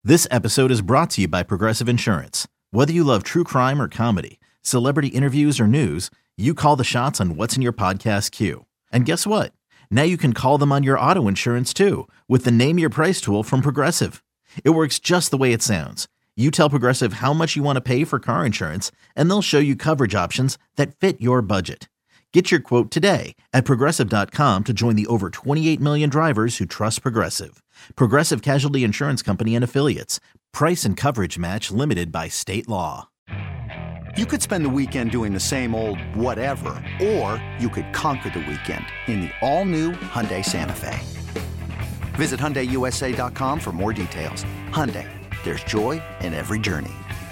This episode is brought to you by Progressive Insurance. Whether you love true crime or comedy, celebrity interviews or news, you call the shots on what's in your podcast queue. And guess what? Now you can call them on your auto insurance too with the Name Your Price tool from Progressive. It works just the way it sounds. You tell Progressive how much you want to pay for car insurance, and they'll show you coverage options that fit your budget. Get your quote today at Progressive.com to join the over 28 million drivers who trust Progressive. Progressive Casualty Insurance Company and Affiliates. Price and coverage match limited by state law. You could spend the weekend doing the same old whatever, or you could conquer the weekend in the all-new Hyundai Santa Fe. Visit HyundaiUSA.com for more details. Hyundai, there's joy in every journey.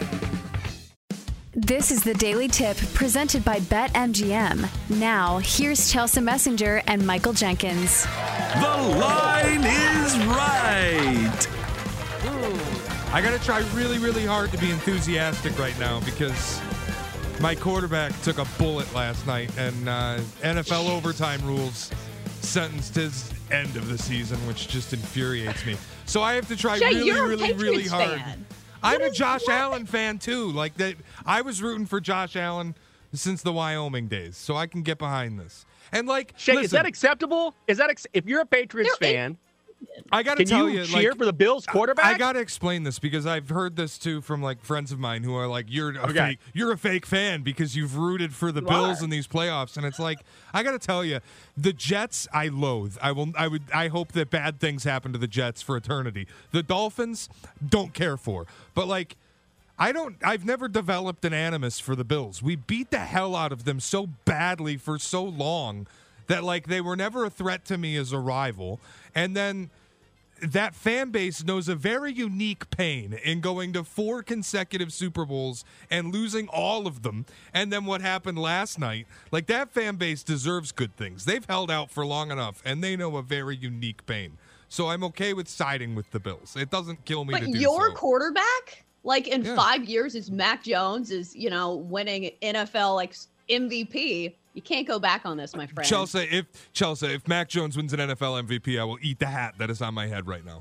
This is the Daily Tip presented by BetMGM. Now, here's Chelsea Messenger and Michael Jenkins. The line is right. I got to try really, really hard to be enthusiastic right now because my quarterback took a bullet last night, and NFL overtime rules sentenced his end of the season, which just infuriates me. So I have to try really hard. Fan. I'm a Josh Allen fan too. Like that, I was rooting for Josh Allen since the Wyoming days, so I can get behind this. And like, Shay, listen, is that acceptable? Is that if you're a Patriots fan? I got to tell you, cheer for the Bills quarterback? I got to explain this because I've heard this too from like friends of mine who are like, "You're a fake fan because you've rooted for the Bills in these playoffs." And it's like, I got to tell you, the Jets I loathe. I hope that bad things happen to the Jets for eternity. The Dolphins don't care for, but like, I've never developed an animus for the Bills. We beat the hell out of them so badly for so long that like they were never a threat to me as a rival. And then that fan base knows a very unique pain in going to 4 consecutive Super Bowls and losing all of them. And then what happened last night, like that fan base deserves good things. They've held out for long enough, and they know a very unique pain. So I'm okay with siding with the Bills. It doesn't kill me to do so. But your quarterback, like in 5 years, is Mac Jones is, winning NFL like MVP. You can't go back on this, my friend. Chelsea, if Mac Jones wins an NFL MVP, I will eat the hat that is on my head right now.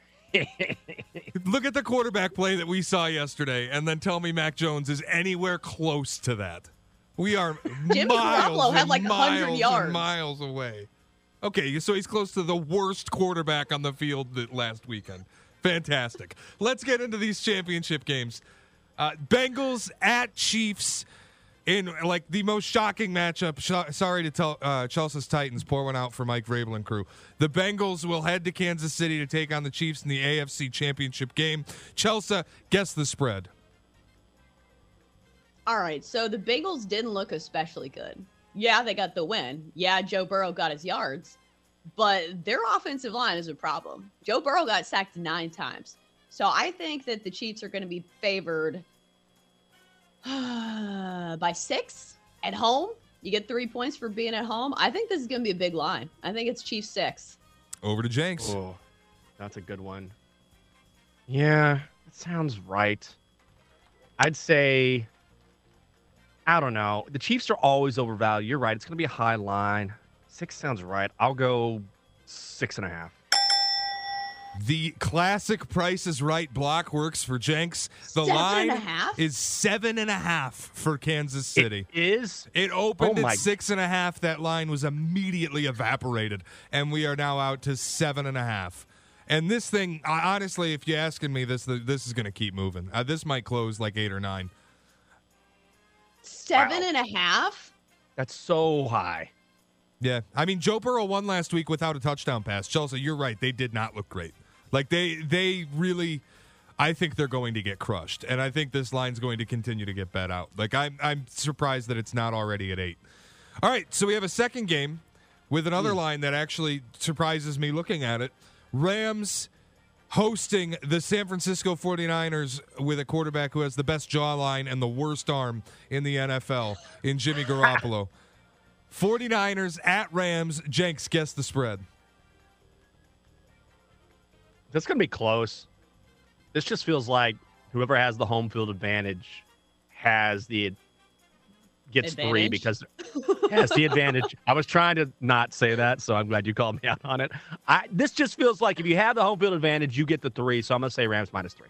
Look at the quarterback play that we saw yesterday, and then tell me Mac Jones is anywhere close to that. We are Jimmy Garoppolo had like 100 yards. And miles away. Okay, so he's close to the worst quarterback on the field last weekend. Fantastic. Let's get into these championship games. Bengals at Chiefs. In like the most shocking matchup, sorry to tell Chelsea's Titans, pour one out for Mike Vrabel and crew. The Bengals will head to Kansas City to take on the Chiefs in the AFC Championship game. Chelsea, guess the spread. All right, so the Bengals didn't look especially good. Yeah, they got the win. Yeah, Joe Burrow got his yards, but their offensive line is a problem. Joe Burrow got sacked 9 times. So I think that the Chiefs are going to be favored by 6 at home. You get 3 points for being at home. I think this is going to be a big line. I think it's Chiefs 6. Over to Jenks. Oh, that's a good one. Yeah, that sounds right. I'd say, I don't know. The Chiefs are always overvalued. You're right. It's going to be a high line. 6 sounds right. I'll go 6.5. The classic Price is Right block works for Jenks. The 7.5? line is 7.5 for Kansas City. It is? It opened at 6.5. That line was immediately evaporated, and we are now out to 7.5. And this thing, honestly, if you're asking me, this is going to keep moving. This might close like 8 or 9. 7.5? That's so high. Yeah, I mean, Joe Burrow won last week without a touchdown pass. Chelsea, you're right. They did not look great. Like, they really, I think they're going to get crushed. And I think this line's going to continue to get bet out. Like, I'm surprised that it's not already at 8. All right, so we have a second game with another line that actually surprises me looking at it. Rams hosting the San Francisco 49ers with a quarterback who has the best jawline and the worst arm in the NFL in Jimmy Garoppolo. 49ers at Rams. Jenks, guess the spread. That's going to be close. This just feels like whoever has the home field advantage has the gets Advantage? 3 because it's the advantage. I was trying to not say that, so I'm glad you called me out on it. This just feels like if you have the home field advantage, you get the 3. So I'm going to say Rams -3.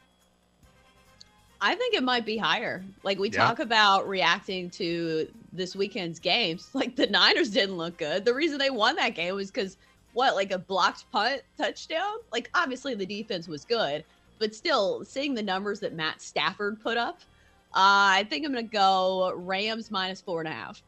I think it might be higher. Like we talk about reacting to this weekend's games. Like the Niners didn't look good. The reason they won that game was because like a blocked punt touchdown? Like obviously the defense was good, but still seeing the numbers that Matt Stafford put up, I think I'm going to go Rams -4.5.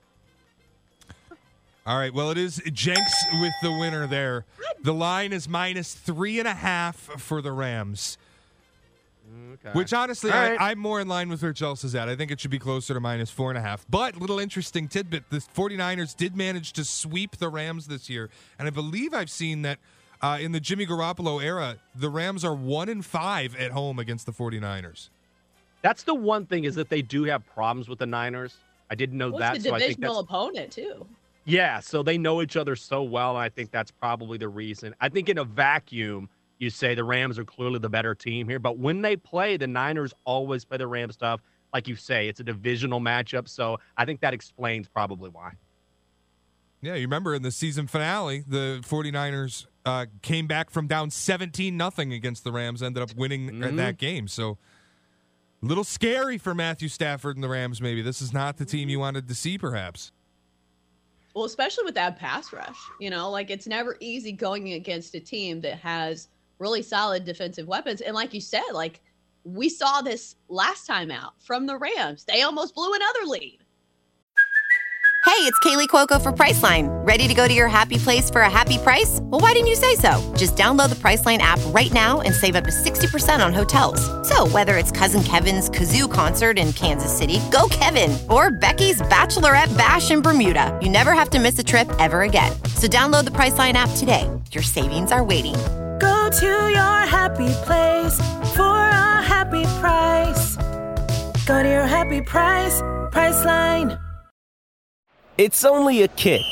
All right. Well, it is Jenks with the winner there. The line is -3.5 for the Rams. Okay. Which honestly, right. I'm more in line with where Chelsea's at. I think it should be closer to -4.5. But little interesting tidbit: the 49ers did manage to sweep the Rams this year, and I believe I've seen that in the Jimmy Garoppolo era, the Rams are 1-5 at home against the 49ers. That's the one thing is that they do have problems with the Niners. I didn't know that. It's a divisional opponent too. Yeah, so they know each other so well, and I think that's probably the reason. I think in a vacuum, you say the Rams are clearly the better team here, but when they play, the Niners always play the Rams stuff. Like you say, it's a divisional matchup, so I think that explains probably why. Yeah, you remember in the season finale, the 49ers came back from down 17-0 against the Rams, ended up winning that game. So a little scary for Matthew Stafford and the Rams, maybe. This is not the team you wanted to see, perhaps. Well, especially with that pass rush, like it's never easy going against a team that has really solid defensive weapons. And like you said, like we saw this last time out from the Rams. They almost blew another lead. Hey, it's Kaylee Cuoco for Priceline. Ready to go to your happy place for a happy price? Well, why didn't you say so? Just download the Priceline app right now and save up to 60% on hotels. So whether it's Cousin Kevin's Kazoo Concert in Kansas City, go Kevin, or Becky's Bachelorette Bash in Bermuda, you never have to miss a trip ever again. So download the Priceline app today. Your savings are waiting. Go to your happy place for a happy price. Go to your happy price, Priceline. It's only a kick,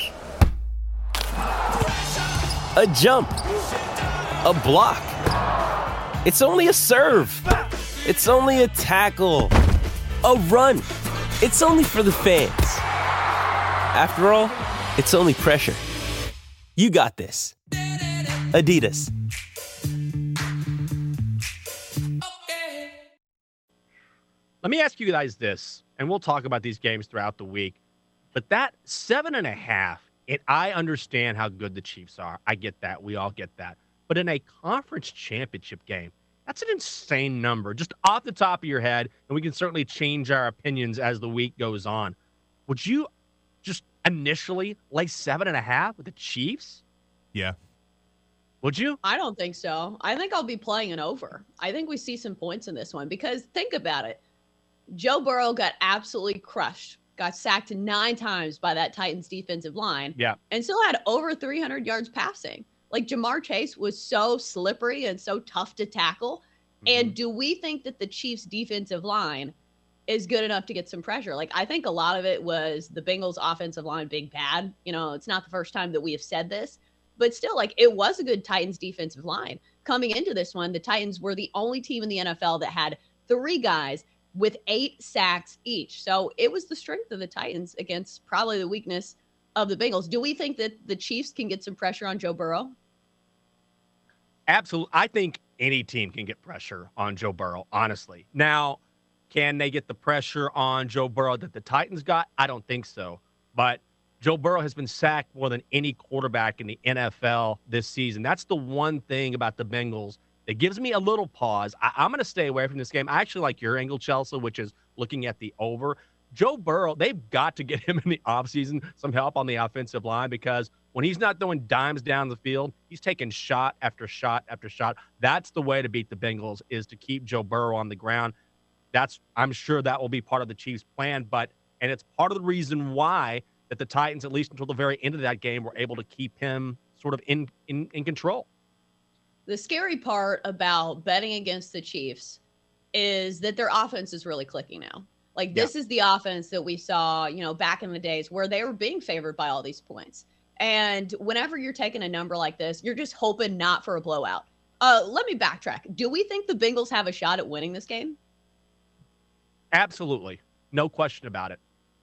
a jump, a block. It's only a serve. It's only a tackle, a run. It's only for the fans. After all, it's only pressure. You got this. Adidas. Let me ask you guys this, and we'll talk about these games throughout the week. But that 7.5, I understand how good the Chiefs are. I get that. We all get that. But in a conference championship game, that's an insane number. Just off the top of your head, and we can certainly change our opinions as the week goes on. Would you just initially lay 7.5 with the Chiefs? Yeah. Would you? I don't think so. I think I'll be playing an over. I think we see some points in this one because think about it. Joe Burrow got absolutely crushed. Got sacked 9 times by that Titans defensive line. Yeah. And still had over 300 yards passing. Like Jamar Chase was so slippery and so tough to tackle. And do we think that the Chiefs defensive line is good enough to get some pressure? Like I think a lot of it was the Bengals offensive line being bad. It's not the first time that we have said this, but still like it was a good Titans defensive line. Coming into this one, the Titans were the only team in the NFL that had 3 guys with 8 sacks each. So it was the strength of the Titans against probably the weakness of the Bengals. Do we think that the Chiefs can get some pressure on Joe Burrow? Absolutely. I think any team can get pressure on Joe Burrow, honestly. Now, can they get the pressure on Joe Burrow that the Titans got? I don't think so. But Joe Burrow has been sacked more than any quarterback in the NFL this season. That's the one thing about the Bengals it gives me a little pause. I'm going to stay away from this game. I actually like your angle, Chelsea, which is looking at the over. Joe Burrow, they've got to get him in the offseason some help on the offensive line because when he's not throwing dimes down the field, he's taking shot after shot after shot. That's the way to beat the Bengals is to keep Joe Burrow on the ground. I'm sure that will be part of the Chiefs' plan, and it's part of the reason why that the Titans, at least until the very end of that game, were able to keep him sort of in control. The scary part about betting against the Chiefs is that their offense is really clicking now. Like this is the offense that we saw, back in the days where they were being favored by all these points. And whenever you're taking a number like this, you're just hoping not for a blowout. Let me backtrack. Do we think the Bengals have a shot at winning this game? Absolutely. No question about it.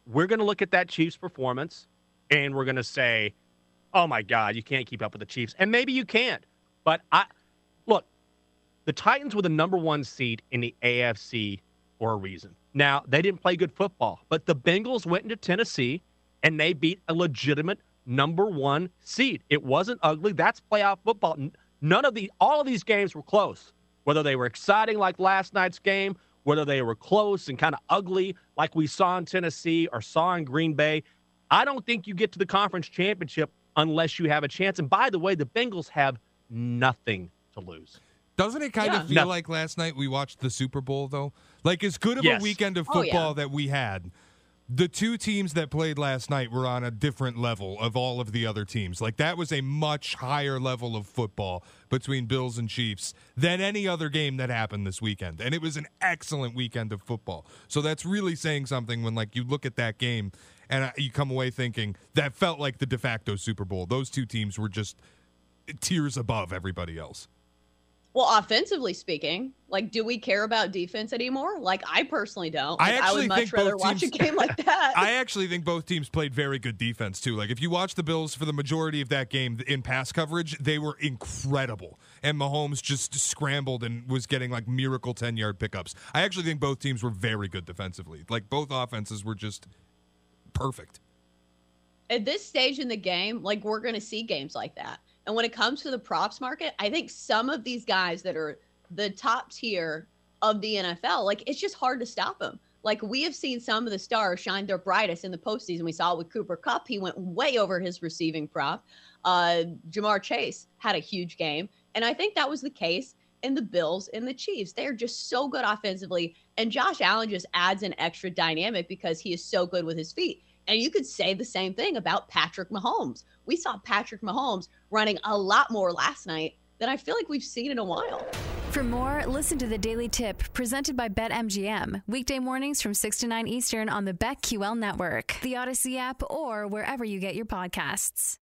we're going to look at that Chiefs performance and we're going to say, oh, my God, you can't keep up with the Chiefs. And maybe you can't. But look, the Titans were the number 1 seed in the AFC for a reason. Now, they didn't play good football, but the Bengals went into Tennessee and they beat a legitimate number 1 seed. It wasn't ugly. That's playoff football. All of these games were close, whether they were exciting like last night's game, whether they were close and kind of ugly like we saw in Tennessee or saw in Green Bay. I don't think you get to the conference championship unless you have a chance. And by the way, the Bengals have nothing to lose. Doesn't it kind of feel like last night we watched the Super Bowl, though? Like, as good of a weekend of football that we had, the two teams that played last night were on a different level of all of the other teams. Like, that was a much higher level of football between Bills and Chiefs than any other game that happened this weekend. And it was an excellent weekend of football. So that's really saying something when, like, you look at that game and you come away thinking that felt like the de facto Super Bowl. Those two teams were just tiers above everybody else. Well, offensively speaking, like, do we care about defense anymore? Like, I personally don't. Like, I would much rather watch a game like that. I actually think both teams played very good defense, too. Like, if you watch the Bills for the majority of that game in pass coverage, they were incredible. And Mahomes just scrambled and was getting, like, miracle 10-yard pickups. I actually think both teams were very good defensively. Like, both offenses were just perfect. At this stage in the game, like, we're going to see games like that. And when it comes to the props market, I think some of these guys that are the top tier of the NFL, like, it's just hard to stop them. Like, we have seen some of the stars shine their brightest in the postseason. We saw it with Cooper Kupp. He went way over his receiving prop. Jamar Chase had a huge game. And I think that was the case in the Bills and the Chiefs. They're just so good offensively. And Josh Allen just adds an extra dynamic because he is so good with his feet. And you could say the same thing about Patrick Mahomes. We saw Patrick Mahomes running a lot more last night than I feel like we've seen in a while. For more, listen to the Daily Tip presented by BetMGM. Weekday mornings from 6 to 9 Eastern on the BetQL network, the Odyssey app, or wherever you get your podcasts.